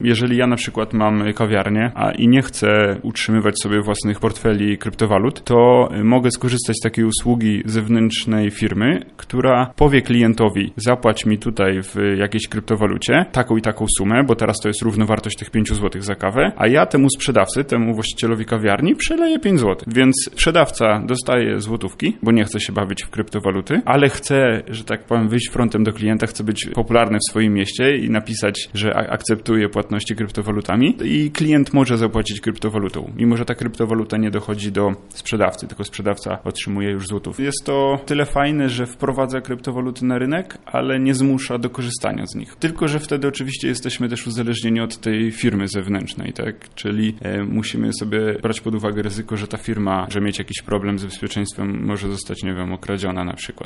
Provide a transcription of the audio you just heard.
Jeżeli ja na przykład mam kawiarnię i nie chcę utrzymywać sobie własnych portfeli kryptowalut, to mogę skorzystać z takiej usługi zewnętrznej firmy, która powie klientowi: zapłać mi tutaj w jakiejś kryptowalucie taką i taką sumę, bo teraz to jest równowartość tych 5 zł za kawę, a ja temu sprzedawcy, temu właścicielowi kawiarni przeleję 5 zł. Więc sprzedawca dostaje złotówki, bo nie chce się bawić w kryptowaluty, ale chce, że tak powiem, wyjść frontem do klienta, chce być popularny w swoim mieście i napisać, że akceptuje płatności kryptowalutami i klient może zapłacić kryptowalutą, mimo że ta kryptowaluta nie dochodzi do sprzedawcy, tylko sprzedawca otrzymuje już złotów. Jest to tyle fajne, że wprowadza kryptowaluty na rynek, ale nie zmusza do korzystania z nich. Tylko że wtedy oczywiście jesteśmy też uzależnieni od tej firmy zewnętrznej, tak? Czyli musimy sobie brać pod uwagę ryzyko, że ta firma może mieć jakiś problem ze bezpieczeństwem, może zostać, nie wiem, okradziona na przykład.